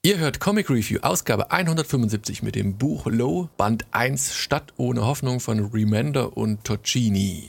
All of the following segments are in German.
Ihr hört Comic Review, Ausgabe 175 mit dem Buch Low, Band 1, Stadt ohne Hoffnung von Remender und Tocchini.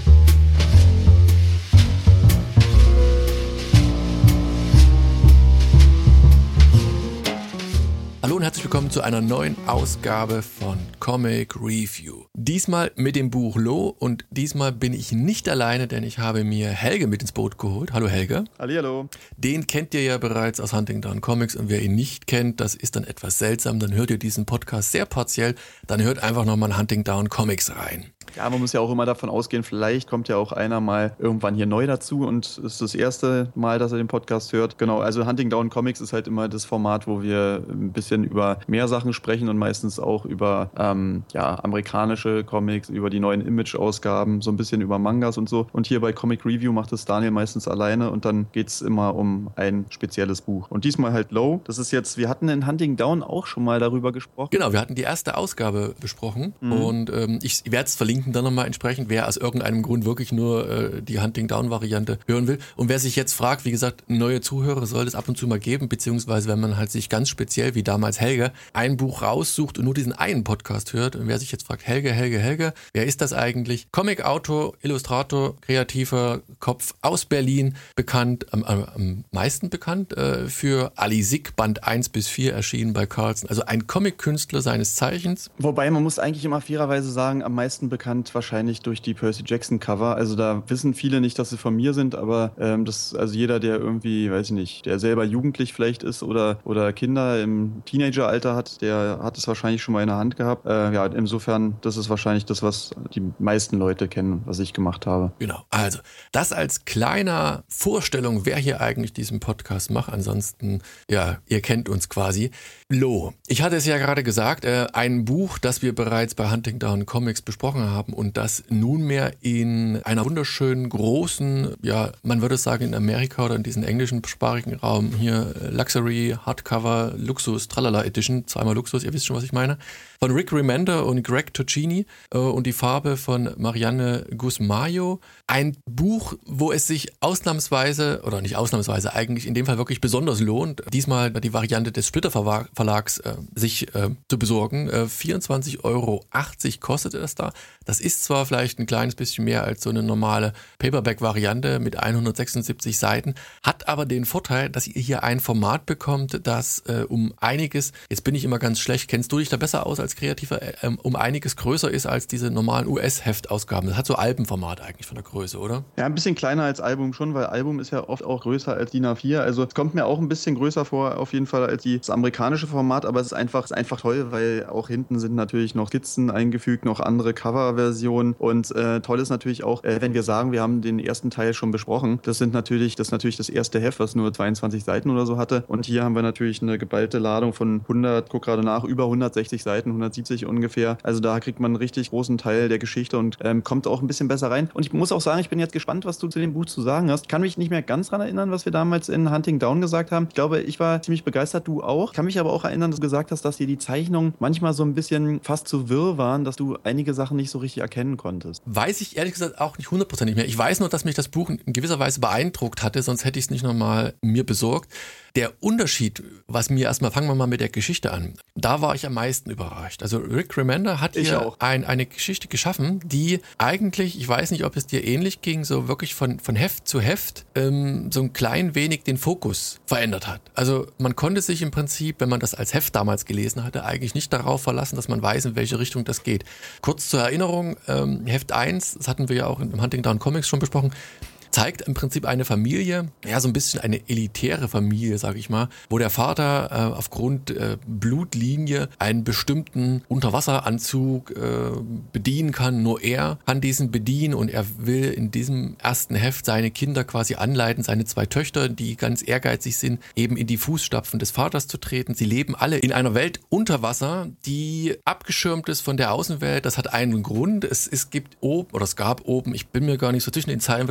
Hallo und herzlich willkommen zu einer neuen Ausgabe von Comic Review. Diesmal mit dem Buch Low und diesmal bin ich nicht alleine, denn ich habe mir Helge mit ins Boot geholt. Hallo Helge. Hallihallo. Den kennt ihr ja bereits aus Hunting Down Comics und wer ihn nicht kennt, das ist dann etwas seltsam. Dann hört ihr diesen Podcast sehr partiell, dann hört einfach nochmal Hunting Down Comics rein. Ja, man muss ja auch immer davon ausgehen, vielleicht kommt ja auch einer mal irgendwann hier neu dazu und ist das erste Mal, dass er den Podcast hört. Genau, also Hunting Down Comics ist halt immer das Format, wo wir ein bisschen über mehr Sachen sprechen und meistens auch über amerikanische Comics, über die neuen Image-Ausgaben, so ein bisschen über Mangas und so. Und hier bei Comic Review macht es Daniel meistens alleine und dann geht es immer um ein spezielles Buch. Und diesmal halt Low. Das ist jetzt, wir hatten in Hunting Down auch schon mal darüber gesprochen. Genau, wir hatten die erste Ausgabe besprochen und ich werde es verlinken dann nochmal entsprechend, wer aus irgendeinem Grund wirklich nur die Hunting-Down-Variante hören will. Und wer sich jetzt fragt, wie gesagt, neue Zuhörer soll es ab und zu mal geben, beziehungsweise wenn man halt sich ganz speziell, wie damals Helge, ein Buch raussucht und nur diesen einen Podcast hört. Und wer sich jetzt fragt, Helge, wer ist das eigentlich? Comic-Autor, Illustrator, kreativer Kopf aus Berlin, bekannt, am meisten bekannt für Ali Sick, Band 1 bis 4 erschienen bei Carlsen. Also ein Comic-Künstler seines Zeichens. Wobei, man muss eigentlich immer fairerweise sagen, am meisten bekannt wahrscheinlich durch die Percy Jackson Cover. Also da wissen viele nicht, dass sie von mir sind, aber also jeder, der irgendwie, weiß ich nicht, der selber jugendlich vielleicht ist oder Kinder im Teenageralter hat, der hat es wahrscheinlich schon mal in der Hand gehabt. Insofern, das ist wahrscheinlich das, was die meisten Leute kennen, was ich gemacht habe. Genau, also das als kleiner Vorstellung, wer hier eigentlich diesen Podcast macht. Ansonsten, ja, ihr kennt uns quasi. Low. Ich hatte es ja gerade gesagt, ein Buch, das wir bereits bei Hunting Down Comics besprochen haben und das nunmehr in einer wunderschönen großen, ja, man würde sagen in Amerika oder in diesem englischsprachigen Raum hier Luxury, Hardcover, Luxus, Tralala Edition, zweimal Luxus, ihr wisst schon, was ich meine, von Rick Remender und Greg Tocchini und die Farbe von Marianne Gusmayo. Ein Buch, wo es sich ausnahmsweise, oder nicht ausnahmsweise, eigentlich in dem Fall wirklich besonders lohnt, diesmal die Variante des Splitter Verlags sich zu besorgen. 24,80 € kostet es da. Das ist zwar vielleicht ein kleines bisschen mehr als so eine normale Paperback-Variante mit 176 Seiten, hat aber den Vorteil, dass ihr hier ein Format bekommt, das um einiges, jetzt bin ich immer ganz schlecht, kennst du dich da besser aus als Kreativer, um einiges größer ist als diese normalen US-Heftausgaben. Das hat so Albenformat eigentlich von der Größe, oder? Ja, ein bisschen kleiner als Album schon, weil Album ist ja oft auch größer als DIN A4. Also es kommt mir auch ein bisschen größer vor, auf jeden Fall als das amerikanische Format, aber es ist einfach toll, weil auch hinten sind natürlich noch Skizzen eingefügt, noch andere Coverversionen und toll ist natürlich auch, wenn wir sagen, wir haben den ersten Teil schon besprochen, das ist natürlich das erste Heft, was nur 22 Seiten oder so hatte und hier haben wir natürlich eine geballte Ladung von 100, guck gerade nach, über 160 Seiten, 170 ungefähr, also da kriegt man einen richtig großen Teil der Geschichte und kommt auch ein bisschen besser rein und ich muss auch sagen, ich bin jetzt gespannt, was du zu dem Buch zu sagen hast. Kann mich nicht mehr ganz dran erinnern, was wir damals in Hunting Down gesagt haben. Ich glaube, ich war ziemlich begeistert, du auch. Kann mich aber auch erinnern, dass du gesagt hast, dass dir die Zeichnungen manchmal so ein bisschen fast zu wirr waren, dass du einige Sachen nicht so richtig erkennen konntest. Weiß ich ehrlich gesagt auch nicht 100% mehr. Ich weiß nur, dass mich das Buch in gewisser Weise beeindruckt hatte, sonst hätte ich es nicht nochmal mir besorgt. Der Unterschied, fangen wir mal mit der Geschichte an. Da war ich am meisten überrascht. Also Rick Remender hat hier eine Geschichte geschaffen, die eigentlich, ich weiß nicht, ob es dir ähnlich ging, so wirklich von Heft zu Heft so ein klein wenig den Fokus verändert hat. Also man konnte sich im Prinzip, wenn man das als Heft damals gelesen hatte, eigentlich nicht darauf verlassen, dass man weiß, in welche Richtung das geht. Kurz zur Erinnerung, Heft 1, das hatten wir ja auch im Hunting Down Comics schon besprochen, zeigt im Prinzip eine Familie, ja so ein bisschen eine elitäre Familie, sage ich mal, wo der Vater aufgrund Blutlinie einen bestimmten Unterwasseranzug bedienen kann. Nur er kann diesen bedienen und er will in diesem ersten Heft seine Kinder quasi anleiten, seine 2 Töchter, die ganz ehrgeizig sind, eben in die Fußstapfen des Vaters zu treten. Sie leben alle in einer Welt unter Wasser, die abgeschirmt ist von der Außenwelt. Das hat einen Grund. Es gab oben, ich bin mir gar nicht so zwischen den Zeilen, wird das glaube ich angegeben,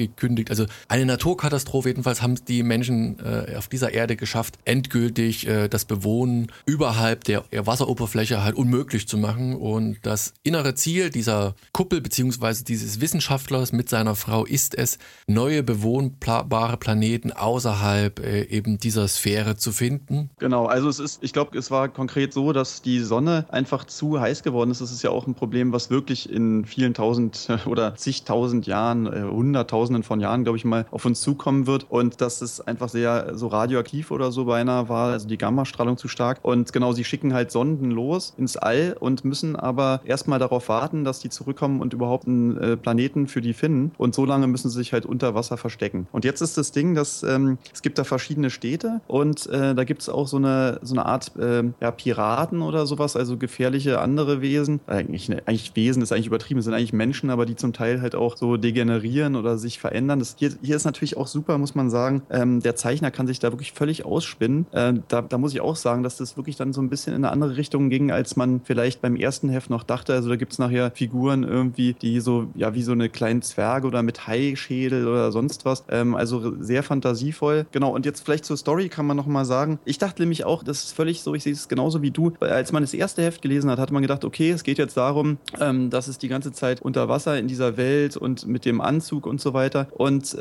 angekündigt. Also eine Naturkatastrophe, jedenfalls haben die Menschen auf dieser Erde geschafft, endgültig das Bewohnen überhalb der Wasseroberfläche halt unmöglich zu machen. Und das innere Ziel dieser Kuppel beziehungsweise dieses Wissenschaftlers mit seiner Frau ist es, neue bewohnbare Planeten außerhalb eben dieser Sphäre zu finden. Genau, also ich glaube, es war konkret so, dass die Sonne einfach zu heiß geworden ist. Das ist ja auch ein Problem, was wirklich in vielen tausend oder zigtausend Jahren, hunderttausenden von Jahren, glaube ich mal, auf uns zukommen wird. Und dass es einfach sehr so radioaktiv oder so beinahe war, also die Gammastrahlung zu stark. Und genau, sie schicken halt Sonden los ins All und müssen aber erstmal darauf warten, dass die zurückkommen und überhaupt einen Planeten für die finden. Und so lange müssen sie sich halt unter Wasser verstecken. Und jetzt ist das Ding, dass es gibt da verschiedene Städte und da gibt es auch so eine Art Piraten oder sowas, also gefährliche andere Wesen. Eigentlich Wesen ist eigentlich übertrieben, es sind eigentlich Menschen, aber die zum Teil halt auch so degenerieren oder sich verändern. Hier ist natürlich auch super, muss man sagen. Der Zeichner kann sich da wirklich völlig ausspinnen. Da muss ich auch sagen, dass das wirklich dann so ein bisschen in eine andere Richtung ging, als man vielleicht beim ersten Heft noch dachte. Also da gibt es nachher Figuren irgendwie, die so, ja, wie so eine kleinen Zwerge oder mit Haischädel oder sonst was. Also sehr fantasievoll. Genau, und jetzt vielleicht zur Story kann man noch mal sagen. Ich dachte nämlich auch, das ist völlig so, ich sehe es genauso wie du. Als man das erste Heft gelesen hat, hat man gedacht, okay, es geht jetzt darum, dass es die ganze Zeit unter Wasser in dieser Welt und mit dem Anzug und so weiter. Und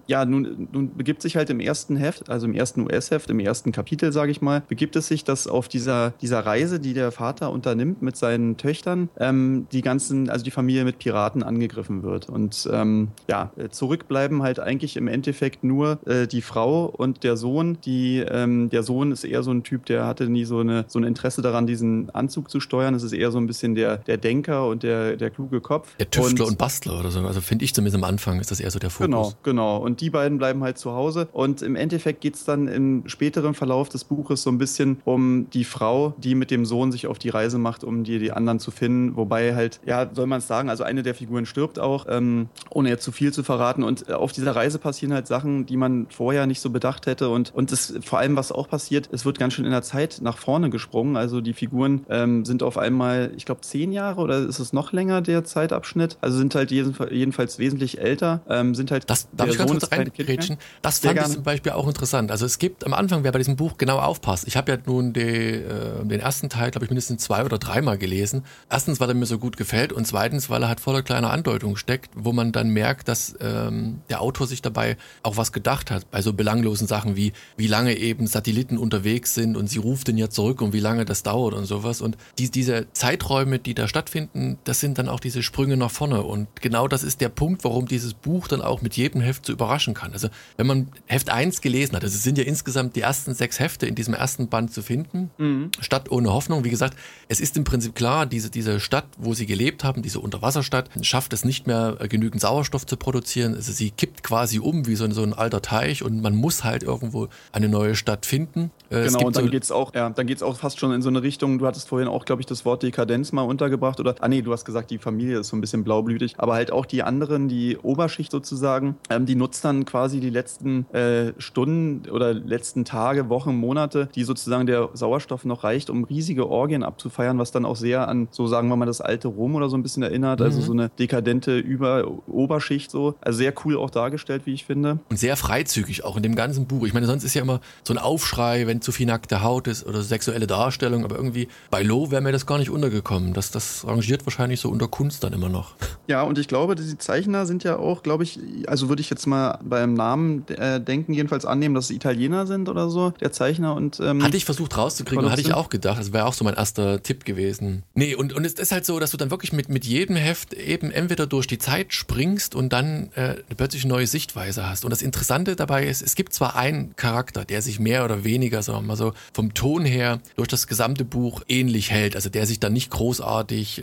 nun begibt sich halt im ersten Heft, also im ersten US-Heft, im ersten Kapitel, sage ich mal, begibt es sich, dass auf dieser Reise, die der Vater unternimmt mit seinen Töchtern, die Familie mit Piraten angegriffen wird. Und zurückbleiben halt eigentlich im Endeffekt nur die Frau und der Sohn. Der Sohn ist eher so ein Typ, der hatte nie so ein Interesse daran, diesen Anzug zu steuern. Es ist eher so ein bisschen der Denker und der kluge Kopf. Der Tüftler und Bastler oder so. Also finde ich zumindest am Anfang ist das eher so der Fokus. Genau. Und die beiden bleiben halt zu Hause. Und im Endeffekt geht es dann im späteren Verlauf des Buches so ein bisschen um die Frau, die mit dem Sohn sich auf die Reise macht, um die anderen zu finden. Wobei halt, ja, soll man es sagen, also eine der Figuren stirbt auch, ohne jetzt zu viel zu verraten. Und auf dieser Reise passieren halt Sachen, die man vorher nicht so bedacht hätte. Und das, vor allem, was auch passiert, es wird ganz schön in der Zeit nach vorne gesprungen. Also die Figuren sind auf einmal, ich glaube, 10 Jahre oder ist es noch länger, der Zeitabschnitt? Also sind halt jedenfalls wesentlich älter. Sind halt das darf ich ganz kurz reingrätschen? Das fand ich zum Beispiel auch interessant. Also es gibt am Anfang, wer bei diesem Buch genau aufpasst, ich habe ja nun den ersten Teil, glaube ich, mindestens 2 oder 3 Mal gelesen. Erstens, weil er mir so gut gefällt und zweitens, weil er halt voller kleiner Andeutungen steckt, wo man dann merkt, dass der Autor sich dabei auch was gedacht hat, bei so belanglosen Sachen wie lange eben Satelliten unterwegs sind und sie ruft ihn ja zurück und wie lange das dauert und sowas. Und diese Zeiträume, die da stattfinden, das sind dann auch diese Sprünge nach vorne. Und genau das ist der Punkt, warum dieses Buch dann auch mit jedem Heft so überraschen kann. Also wenn man Heft 1 gelesen hat, also es sind ja insgesamt die ersten 6 Hefte in diesem ersten Band zu finden, Stadt ohne Hoffnung. Wie gesagt, es ist im Prinzip klar, diese Stadt, wo sie gelebt haben, diese Unterwasserstadt, schafft es nicht mehr, genügend Sauerstoff zu produzieren. Also sie kippt quasi um wie so ein alter Teich und man muss halt irgendwo eine neue Stadt finden. Genau, und dann geht's auch fast schon in so eine Richtung, du hattest vorhin auch, glaube ich, das Wort Dekadenz mal untergebracht, du hast gesagt, die Familie ist so ein bisschen blaublütig, aber halt auch die anderen, die Oberschicht sozusagen, die nutzt dann quasi die letzten Stunden oder letzten Tage, Wochen, Monate, die sozusagen der Sauerstoff noch reicht, um riesige Orgien abzufeiern, was dann auch sehr an, so sagen wir mal, das alte Rom oder so ein bisschen erinnert, also so eine dekadente Oberschicht so, also sehr cool auch dargestellt, wie ich finde. Und sehr freizügig auch in dem ganzen Buch. Ich meine, sonst ist ja immer so ein Aufschrei, wenn zu viel nackte Haut ist oder sexuelle Darstellung, aber irgendwie bei Loh wäre mir das gar nicht untergekommen. Das rangiert wahrscheinlich so unter Kunst dann immer noch. Ja, und ich glaube, die Zeichner sind ja auch, glaube ich, also würde ich jetzt mal beim Namen denken, jedenfalls annehmen, dass es Italiener sind oder so, der Zeichner und hatte ich versucht rauszukriegen, hatte ich auch gedacht, das wäre auch so mein erster Tipp gewesen. Nee, und es ist halt so, dass du dann wirklich mit jedem Heft eben entweder durch die Zeit springst und dann plötzlich eine neue Sichtweise hast. Und das Interessante dabei ist, es gibt zwar einen Charakter, der sich mehr oder weniger, sagen wir mal so, vom Ton her durch das gesamte Buch ähnlich hält, also der sich dann nicht großartig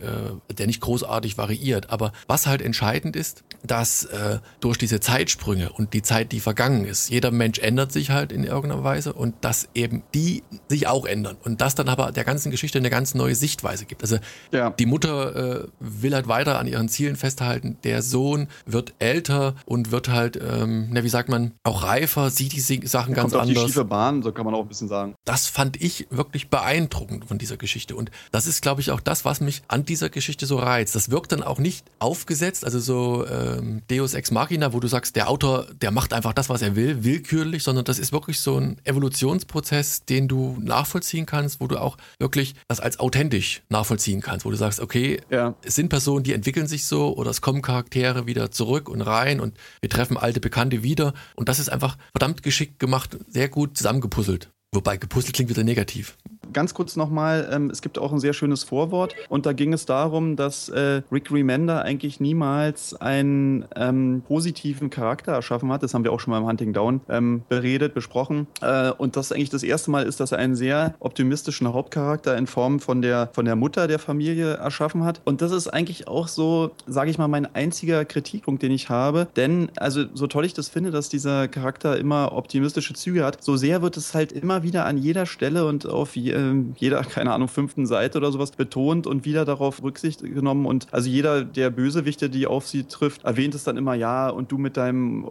variiert, aber was halt entscheidend ist, dass durch diese Zeitsprünge und die Zeit, die vergangen ist, jeder Mensch ändert sich halt in irgendeiner Weise und dass eben die sich auch ändern und das dann aber der ganzen Geschichte eine ganz neue Sichtweise gibt. Also die Mutter will halt weiter an ihren Zielen festhalten, der Sohn wird älter und wird halt, wie sagt man, auch reifer, sieht die Sachen ganz anders. Die schiefe Bahn, so kann man auch ein bisschen sagen. Das fand ich wirklich beeindruckend von dieser Geschichte und das ist, glaube ich, auch das, was mich an dieser Geschichte so reizt. Das wirkt dann auch nicht aufgesetzt, also so Deus Ex Ex Machina, wo du sagst, der Autor, der macht einfach das, was er will, willkürlich, sondern das ist wirklich so ein Evolutionsprozess, den du nachvollziehen kannst, wo du auch wirklich das als authentisch nachvollziehen kannst, wo du sagst, okay, es sind Personen, die entwickeln sich so oder es kommen Charaktere wieder zurück und rein und wir treffen alte Bekannte wieder und das ist einfach verdammt geschickt gemacht, sehr gut zusammengepuzzelt. Wobei gepuzzelt klingt wieder negativ. Ganz kurz nochmal, es gibt auch ein sehr schönes Vorwort und da ging es darum, dass Rick Remender eigentlich niemals einen positiven Charakter erschaffen hat. Das haben wir auch schon mal im Hunting Down besprochen. Und das eigentlich das erste Mal ist, dass er einen sehr optimistischen Hauptcharakter in Form von der Mutter der Familie erschaffen hat. Und das ist eigentlich auch so, sage ich mal, mein einziger Kritikpunkt, den ich habe. Denn, also so toll ich das finde, dass dieser Charakter immer optimistische Züge hat, so sehr wird es halt immer wieder an jeder Stelle und auf jeder, keine Ahnung, 5. Seite oder sowas betont und wieder darauf Rücksicht genommen. Und also jeder der Bösewichte, die auf sie trifft, erwähnt es dann immer, ja, und du mit deinem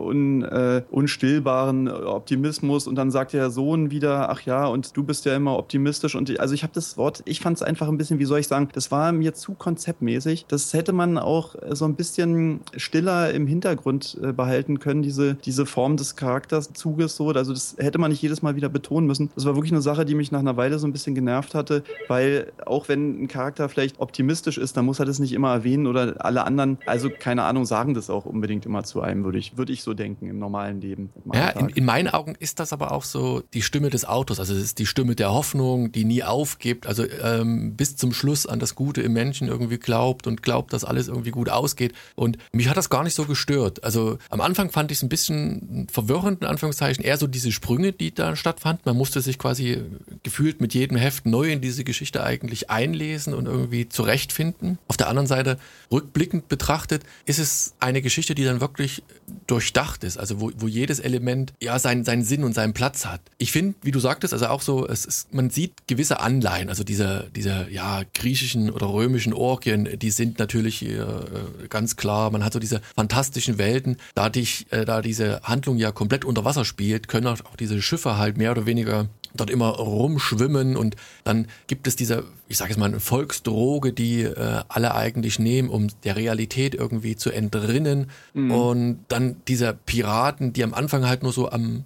unstillbaren Optimismus. Und dann sagt der Sohn wieder, ach ja, und du bist ja immer optimistisch. Und also ich habe das Wort, ich fand es einfach ein bisschen, wie soll ich sagen, das war mir zu konzeptmäßig. Das hätte man auch so ein bisschen stiller im Hintergrund behalten können, diese Form des Charakterzuges so. Also das hätte man nicht jedes Mal wieder betonen müssen. Das war wirklich eine Sache, die mich nach einer Weile so ein bisschen genervt hatte, weil auch wenn ein Charakter vielleicht optimistisch ist, dann muss er das nicht immer erwähnen oder alle anderen, also keine Ahnung, sagen das auch unbedingt immer zu einem, würde ich so denken im normalen Leben. Ja, in meinen Augen ist das aber auch so die Stimme des Autors, also es ist die Stimme der Hoffnung, die nie aufgibt, also bis zum Schluss an das Gute im Menschen irgendwie glaubt, dass alles irgendwie gut ausgeht und mich hat das gar nicht so gestört. Also am Anfang fand ich es ein bisschen verwirrend, in Anführungszeichen, eher so diese Sprünge, die da stattfanden. Man musste sich quasi gefühlt mit jedem Heft neu in diese Geschichte eigentlich einlesen und irgendwie zurechtfinden. Auf der anderen Seite, rückblickend betrachtet, ist es eine Geschichte, die dann wirklich durchdacht ist, also wo jedes Element ja seinen Sinn und seinen Platz hat. Ich finde, wie du sagtest, also auch so, man sieht gewisse Anleihen, also diese griechischen oder römischen Orgien, die sind natürlich ganz klar, man hat so diese fantastischen Welten, da diese Handlung ja komplett unter Wasser spielt, können auch diese Schiffe halt mehr oder weniger dort immer rumschwimmen und dann gibt es diese, ich sage jetzt mal, eine Volksdroge, die alle eigentlich nehmen, um der Realität irgendwie zu entrinnen und dann diese Piraten, die am Anfang halt nur so einen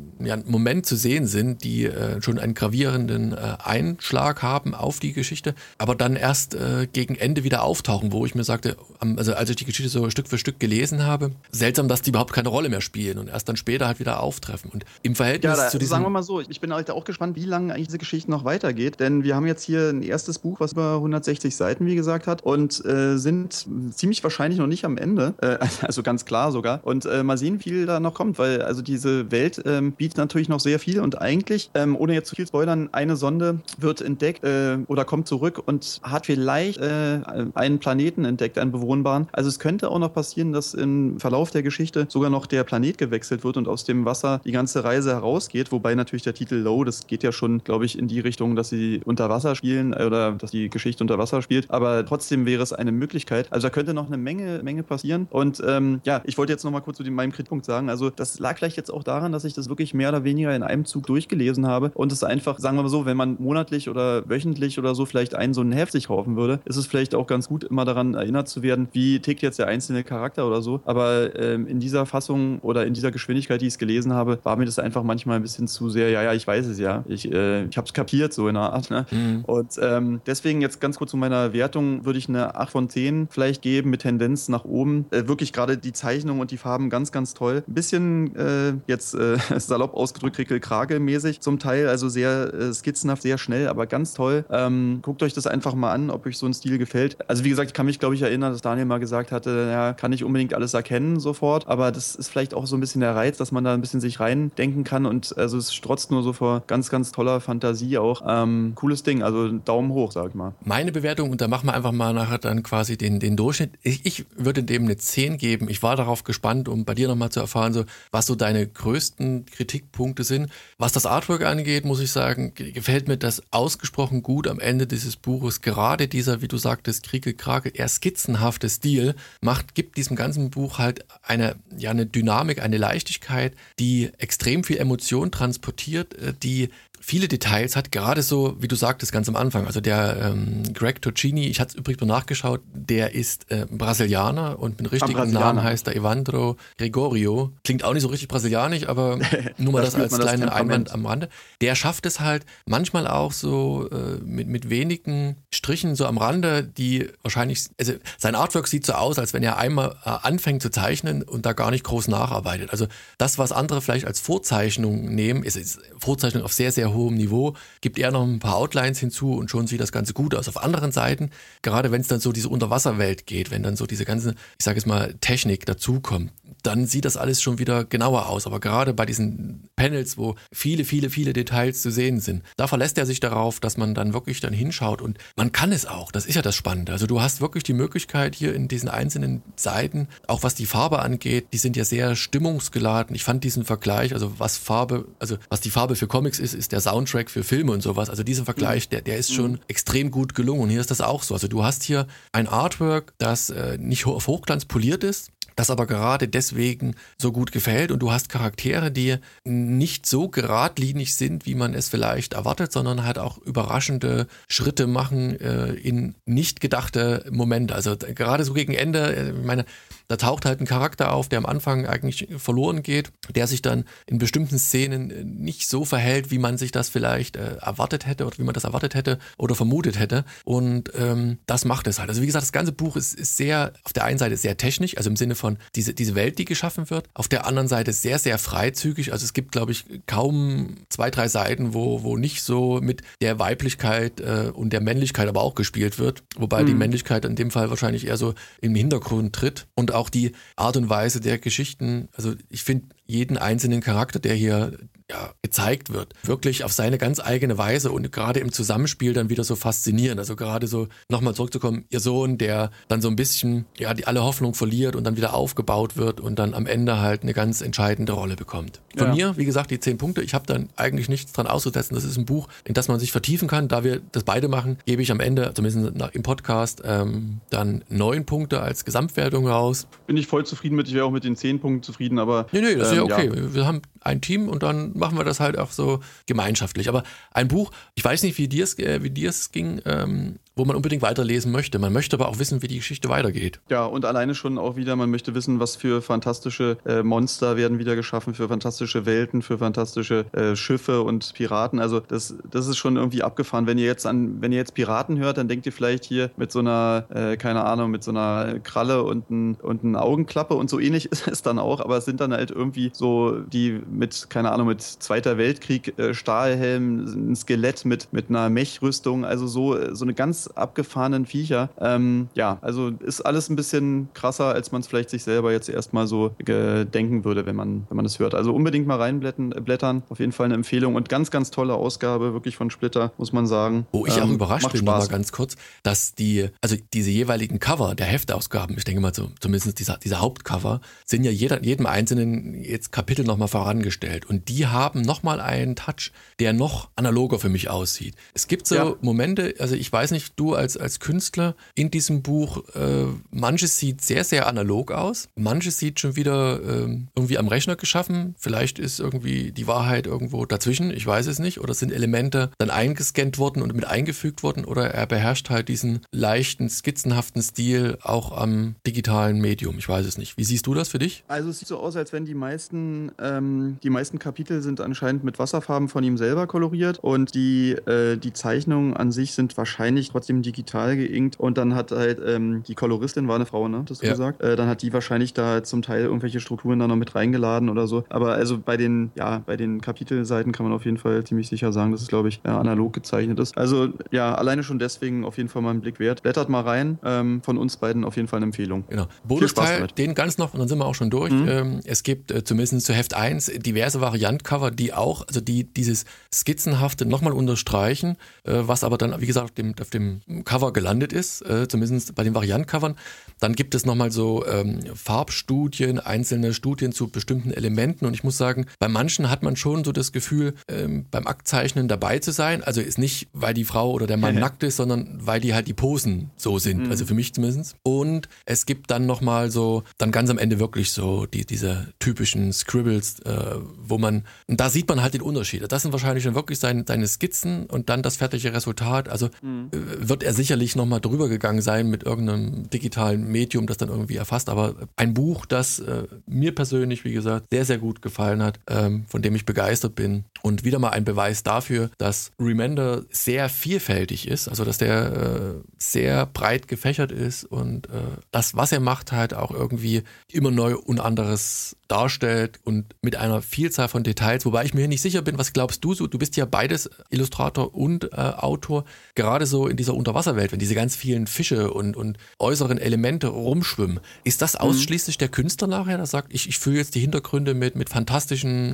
Moment zu sehen sind, die schon einen gravierenden Einschlag haben auf die Geschichte, aber dann erst gegen Ende wieder auftauchen, wo ich mir sagte, also als ich die Geschichte so Stück für Stück gelesen habe, seltsam, dass die überhaupt keine Rolle mehr spielen und erst dann später halt wieder auftreffen und im Verhältnis zu diesem... Sagen wir mal so, ich bin halt auch gespannt, wie lange eigentlich diese Geschichte noch weitergeht, denn wir haben jetzt hier ein erstes Buch, was über 160 Seiten, wie gesagt, hat und sind ziemlich wahrscheinlich noch nicht am Ende, also ganz klar sogar und mal sehen, wie viel da noch kommt, weil also diese Welt bietet natürlich noch sehr viel und eigentlich, ohne jetzt zu viel spoilern, eine Sonde wird entdeckt oder kommt zurück und hat vielleicht einen Planeten entdeckt, einen bewohnbaren. Also es könnte auch noch passieren, dass im Verlauf der Geschichte sogar noch der Planet gewechselt wird und aus dem Wasser die ganze Reise herausgeht, wobei natürlich der Titel Low, das geht ja schon, glaube ich, in die Richtung, dass sie unter Wasser spielen oder dass die Geschichte unter Wasser spielt, aber trotzdem wäre es eine Möglichkeit. Also da könnte noch eine Menge passieren und ich wollte jetzt noch mal kurz zu meinem Kritikpunkt sagen, also das lag vielleicht jetzt auch daran, dass ich das wirklich mehr oder weniger in einem Zug durchgelesen habe und es einfach, sagen wir mal so, wenn man monatlich oder wöchentlich oder so vielleicht so ein Heft sich kaufen würde, ist es vielleicht auch ganz gut, immer daran erinnert zu werden, wie tickt jetzt der einzelne Charakter oder so, aber in dieser Fassung oder in dieser Geschwindigkeit, die ich es gelesen habe, war mir das einfach manchmal ein bisschen zu sehr, ja, ich weiß es ja, ich habe es kapiert, so in einer Art, ne? Und deswegen jetzt ganz kurz zu meiner Wertung, würde ich eine 8 von 10 vielleicht geben, mit Tendenz nach oben. Wirklich gerade die Zeichnung und die Farben ganz, ganz toll. Ein bisschen salopp ausgedrückt, Krickel-Krage-mäßig zum Teil, also sehr skizzenhaft, sehr schnell, aber ganz toll. Guckt euch das einfach mal an, ob euch so ein Stil gefällt. Also wie gesagt, ich kann mich, glaube ich, erinnern, dass Daniel mal gesagt hatte, ja, kann nicht unbedingt alles erkennen sofort, aber das ist vielleicht auch so ein bisschen der Reiz, dass man da ein bisschen sich reindenken kann und also es strotzt nur so vor ganz, ganz toller Fantasie auch. Cooles Ding, also Daumen hoch, sag ich mal. Meine Bewertung, und da machen wir einfach mal nachher dann quasi den Durchschnitt. Ich würde dem eine 10 geben. Ich war darauf gespannt, um bei dir nochmal zu erfahren, so, was so deine größten Kritikpunkte sind. Was das Artwork angeht, muss ich sagen, gefällt mir das ausgesprochen gut am Ende dieses Buches. Gerade dieser, wie du sagtest, Krickel-Krage, eher skizzenhafte Stil gibt diesem ganzen Buch halt eine Dynamik, eine Leichtigkeit, die extrem viel Emotion transportiert, die viele Details hat, gerade so, wie du sagtest, ganz am Anfang. Also der Greg Tocchini, ich hatte es übrigens mal nachgeschaut, der ist Brasilianer und mit richtigen Namen heißt er Evandro Gregorio. Klingt auch nicht so richtig brasilianisch, aber nur mal das als kleinen Einwand am Rande. Der schafft es halt manchmal auch so mit wenigen Strichen so am Rande, die wahrscheinlich, also sein Artwork sieht so aus, als wenn er einmal anfängt zu zeichnen und da gar nicht groß nacharbeitet. Also das, was andere vielleicht als Vorzeichnung nehmen, ist Vorzeichnung auf sehr, sehr hohem Niveau, gibt er noch ein paar Outlines hinzu und schon sieht das Ganze gut aus. Auf anderen Seiten, gerade wenn es dann so diese Unterwasserwelt geht, wenn dann so diese ganze, ich sage jetzt mal, Technik dazukommt, dann sieht das alles schon wieder genauer aus. Aber gerade bei diesen Panels, wo viele, viele, viele Details zu sehen sind, da verlässt er sich darauf, dass man dann wirklich dann hinschaut und man kann es auch. Das ist ja das Spannende. Also du hast wirklich die Möglichkeit hier in diesen einzelnen Seiten, auch was die Farbe angeht, die sind ja sehr stimmungsgeladen. Ich fand diesen Vergleich, also was die Farbe für Comics ist der Soundtrack für Filme und sowas. Also diesen Vergleich, der ist schon extrem gut gelungen. Und hier ist das auch so. Also du hast hier ein Artwork, das nicht auf Hochglanz poliert ist, das aber gerade deswegen so gut gefällt und du hast Charaktere, die nicht so geradlinig sind, wie man es vielleicht erwartet, sondern halt auch überraschende Schritte machen in nicht gedachte Momente. Also gerade so gegen Ende, ich meine, da taucht halt ein Charakter auf, der am Anfang eigentlich verloren geht, der sich dann in bestimmten Szenen nicht so verhält, wie man sich das vielleicht erwartet hätte oder wie man das erwartet hätte oder vermutet hätte. Und das macht es halt. Also wie gesagt, das ganze Buch ist sehr, auf der einen Seite sehr technisch, also im Sinne von diese Welt, die geschaffen wird, auf der anderen Seite sehr, sehr freizügig. Also es gibt, glaube ich, kaum 2, 3 Seiten, wo nicht so mit der Weiblichkeit und der Männlichkeit aber auch gespielt wird. Wobei die Männlichkeit in dem Fall wahrscheinlich eher so im Hintergrund tritt. Und auch die Art und Weise der Geschichten, also ich finde jeden einzelnen Charakter, der hier gezeigt wird, wirklich auf seine ganz eigene Weise und gerade im Zusammenspiel dann wieder so faszinierend. Also gerade so, nochmal zurückzukommen, ihr Sohn, der dann so ein bisschen, die alle Hoffnung verliert und dann wieder aufgebaut wird und dann am Ende halt eine ganz entscheidende Rolle bekommt. Von mir, wie gesagt, die 10 Punkte, ich habe dann eigentlich nichts dran auszusetzen. Das ist ein Buch, in das man sich vertiefen kann. Da wir das beide machen, gebe ich am Ende, zumindest im Podcast, dann 9 Punkte als Gesamtwertung raus. Bin ich voll zufrieden mit, ich wäre auch mit den 10 Punkten zufrieden, aber... Nee, das ist ja okay. Ja. Wir haben ein Team und dann machen wir das halt auch so gemeinschaftlich. Aber ein Buch, ich weiß nicht, wie dir es ging, wo man unbedingt weiterlesen möchte. Man möchte aber auch wissen, wie die Geschichte weitergeht. Ja, und alleine schon auch wieder, man möchte wissen, was für fantastische Monster werden wieder geschaffen, für fantastische Welten, für fantastische Schiffe und Piraten. Also das ist schon irgendwie abgefahren. Wenn ihr jetzt Piraten hört, dann denkt ihr vielleicht hier mit so einer, keine Ahnung, mit so einer Kralle und einer Augenklappe und so ähnlich ist es dann auch, aber es sind dann halt irgendwie so die mit, keine Ahnung, mit Zweiter Weltkrieg, Stahlhelm, ein Skelett mit einer Mechrüstung, also so eine ganz abgefahrenen Viecher. Also ist alles ein bisschen krasser, als man es vielleicht sich selber jetzt erstmal so denken würde, wenn man das hört. Also unbedingt mal reinblättern. Auf jeden Fall eine Empfehlung und ganz, ganz tolle Ausgabe, wirklich von Splitter, muss man sagen. Wo ich auch überrascht bin, nochmal ganz kurz, dass diese jeweiligen Cover der Heftausgaben, ich denke mal zumindest diese Hauptcover, sind ja jedem einzelnen jetzt Kapitel nochmal vorangestellt und die haben nochmal einen Touch, der noch analoger für mich aussieht. Es gibt so Momente, also ich weiß nicht, du als Künstler in diesem Buch, manches sieht sehr, sehr analog aus, manches sieht schon wieder irgendwie am Rechner geschaffen, vielleicht ist irgendwie die Wahrheit irgendwo dazwischen, ich weiß es nicht, oder sind Elemente dann eingescannt worden und mit eingefügt worden oder er beherrscht halt diesen leichten, skizzenhaften Stil auch am digitalen Medium, ich weiß es nicht. Wie siehst du das für dich? Also es sieht so aus, als wenn die meisten Kapitel sind anscheinend mit Wasserfarben von ihm selber koloriert und die Zeichnungen an sich sind wahrscheinlich trotzdem digital geinkt und dann hat halt die Koloristin, war eine Frau, ne? Hast du gesagt? Dann hat die wahrscheinlich da zum Teil irgendwelche Strukturen da noch mit reingeladen oder so. Aber also bei den Kapitelseiten kann man auf jeden Fall ziemlich sicher sagen, dass es, glaube ich, analog gezeichnet ist. Also ja, alleine schon deswegen auf jeden Fall mal einen Blick wert. Blättert mal rein. Von uns beiden auf jeden Fall eine Empfehlung. Genau. Bonusteil, den ganz noch und dann sind wir auch schon durch. Es gibt zumindest zu Heft 1 diverse Variantcover, die auch, also die dieses Skizzenhafte nochmal unterstreichen, was aber dann, wie gesagt, auf dem dem Cover gelandet ist, zumindest bei den Variantcovern. Dann gibt es nochmal so Farbstudien, einzelne Studien zu bestimmten Elementen und ich muss sagen, bei manchen hat man schon so das Gefühl, beim Aktzeichnen dabei zu sein. Also ist nicht, weil die Frau oder der Mann nackt ist, sondern weil die halt die Posen so sind, also für mich zumindest. Und es gibt dann nochmal so, dann ganz am Ende wirklich so diese typischen Scribbles, wo man, und da sieht man halt den Unterschied. Das sind wahrscheinlich dann wirklich seine Skizzen und dann das fertige Resultat. Also wird er sicherlich nochmal drüber gegangen sein mit irgendeinem digitalen Medium, das dann irgendwie erfasst. Aber ein Buch, das mir persönlich, wie gesagt, sehr, sehr gut gefallen hat, von dem ich begeistert bin. Und wieder mal ein Beweis dafür, dass Remender sehr vielfältig ist, also dass der sehr breit gefächert ist und das, was er macht, halt auch irgendwie immer neu und anderes darstellt und mit einer Vielzahl von Details, wobei ich mir nicht sicher bin, was glaubst du so? Du bist ja beides Illustrator und Autor, gerade so in dieser Unterwasserwelt, wenn diese ganz vielen Fische und äußeren Elemente rumschwimmen. Ist das ausschließlich der Künstler nachher, der sagt, ich fülle jetzt die Hintergründe mit fantastischen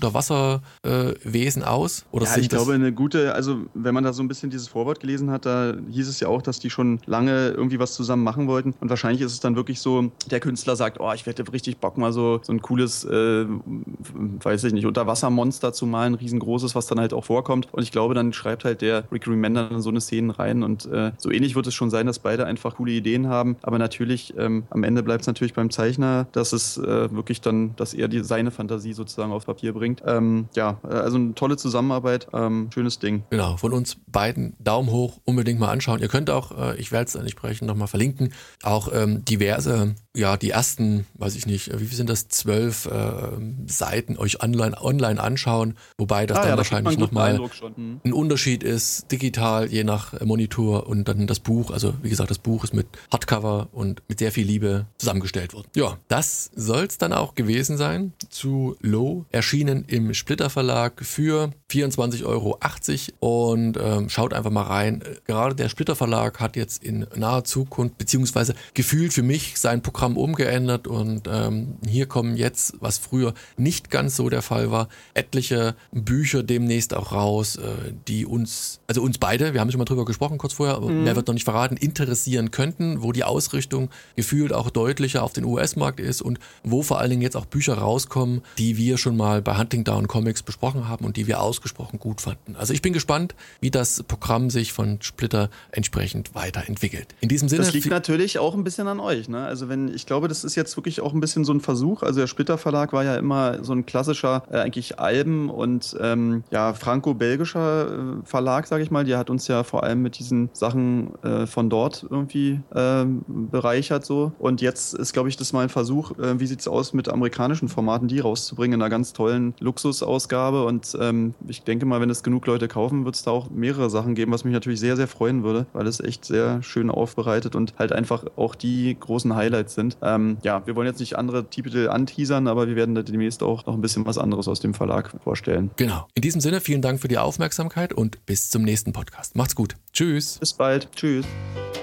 Unterwasserwesen aus? Oder ja, ich glaube, eine gute, also wenn man da so ein bisschen dieses Vorwort gelesen hat, da hieß es ja auch, dass die schon lange irgendwie was zusammen machen wollten und wahrscheinlich ist es dann wirklich so, der Künstler sagt, oh, ich hätte richtig Bock, mal so ein cooles, weiß ich nicht, Unterwassermonster zu malen, riesengroßes, was dann halt auch vorkommt. Und ich glaube, dann schreibt halt der Rick Remender dann so eine Szene rein und so ähnlich wird es schon sein, dass beide einfach coole Ideen haben. Aber natürlich, am Ende bleibt es natürlich beim Zeichner, dass es wirklich dann, dass er seine Fantasie sozusagen auf Papier bringt. Also eine tolle Zusammenarbeit, schönes Ding. Genau, von uns beiden Daumen hoch, unbedingt mal anschauen. Ihr könnt auch, ich werde es entsprechend nochmal verlinken, auch diverse, ja, die ersten, weiß ich nicht, wie viel sind das, 12 Seiten euch online anschauen, wobei das dann wahrscheinlich nochmal ein Unterschied ist, digital, je nach Monitor und dann das Buch, also wie gesagt, das Buch ist mit Hardcover und mit sehr viel Liebe zusammengestellt worden. Ja, das soll es dann auch gewesen sein zu Low, erschienen im Splitter Verlag für 24,80 € und schaut einfach mal rein. Gerade der Splitter Verlag hat jetzt in naher Zukunft, beziehungsweise gefühlt für mich sein Programm umgeändert und hier kommen jetzt, was früher nicht ganz so der Fall war, etliche Bücher demnächst auch raus, die uns beide, wir haben schon mal drüber gesprochen kurz vorher, aber mehr wird noch nicht verraten, interessieren könnten, wo die Ausrichtung gefühlt auch deutlicher auf den US-Markt ist und wo vor allen Dingen jetzt auch Bücher rauskommen, die wir schon mal bei Hunting Down Comics besprochen haben und die wir ausgesprochen gut fanden. Also ich bin gespannt, wie das Programm sich von Splitter entsprechend weiterentwickelt. In diesem Sinne... Das liegt natürlich auch ein bisschen an euch, ne? Also ich glaube, das ist jetzt wirklich auch ein bisschen so ein Versuch. Also der Splitter Verlag war ja immer so ein klassischer, eigentlich Alben- und franco-belgischer Verlag, sage ich mal. Der hat uns ja vor allem mit diesen Sachen von dort irgendwie bereichert so. Und jetzt ist, glaube ich, das mal ein Versuch, wie sieht es aus mit amerikanischen Formaten, die rauszubringen in einer ganz tollen Luxusausgabe. Und ich denke mal, wenn es genug Leute kaufen, wird es da auch mehrere Sachen geben, was mich natürlich sehr, sehr freuen würde, weil es echt sehr schön aufbereitet und halt einfach auch die großen Highlights sind. Wir wollen jetzt nicht andere Titel anteasern, aber wir werden da demnächst auch noch ein bisschen was anderes aus dem Verlag vorstellen. Genau. In diesem Sinne, vielen Dank für die Aufmerksamkeit und bis zum nächsten Podcast. Macht's gut. Tschüss. Bis bald. Tschüss.